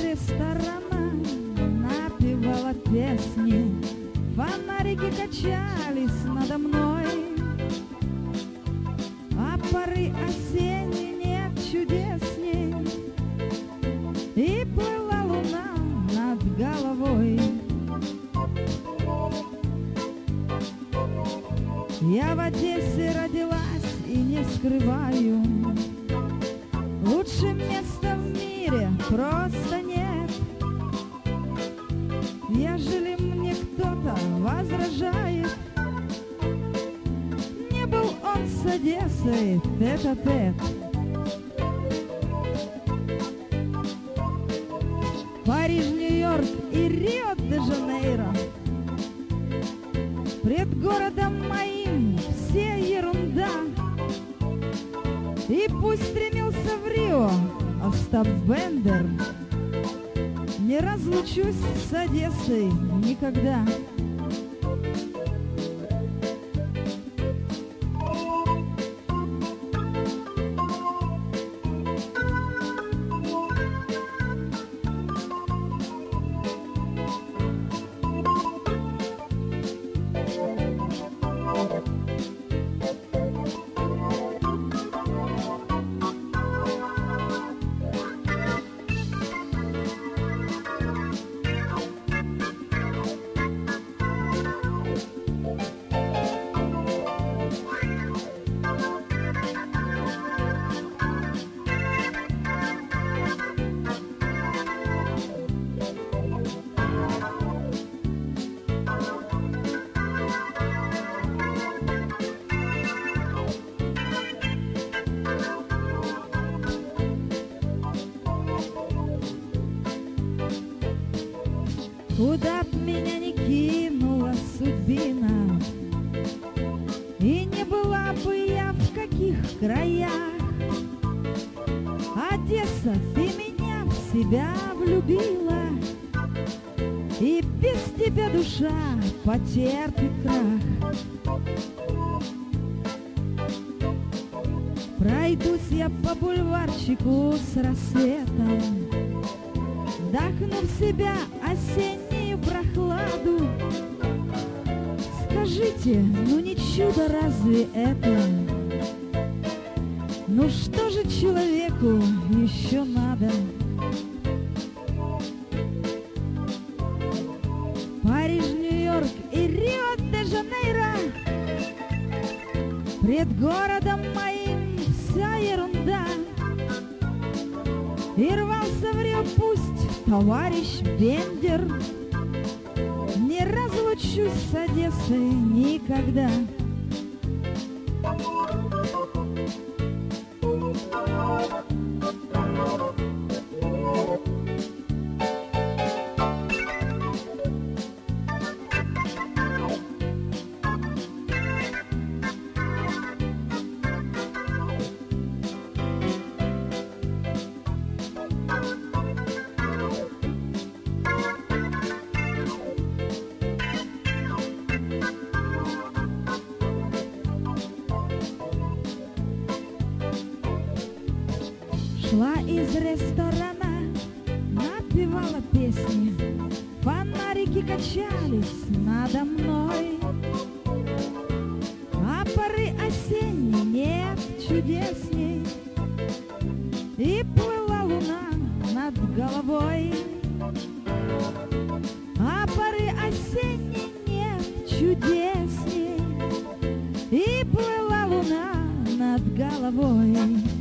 ресторана напевала песни, фонарики качались надо мной, а поры осенней нет чудесней, и плыла луна над головой. Я в Одессе родилась и не скрываю, лучше места в мире просто нет. Ежели мне кто-то возражает, не был он с Одессой тет-а-тет. Париж, Нью-Йорк и Рио-де-Жанейро, пред городом моим все ерунда. И пусть стремился в Рио Остап Бендер, не разлучусь с Одессой никогда. Куда б меня ни кинула судьбина, и не была бы я в каких краях, Одесса, ты меня в себя влюбила, и без тебя душа потерпит крах. Пройдусь я по бульварчику с рассветом, вдохну в себя осеннюю прохладу. Скажите, ну не чудо разве это? Ну что же человеку еще надо? Париж, Нью-Йорк и Рио-де-Жанейро, пред городом моим вся ерунда. И рвался в Рио пусть товарищ Бендер, не разлучусь с Одессой никогда. Шла из ресторана, напевала песни, фонарики качались надо мной, а поры осенней нет чудесней, и плыла луна над головой. А поры осенней нет чудесней, и плыла луна над головой.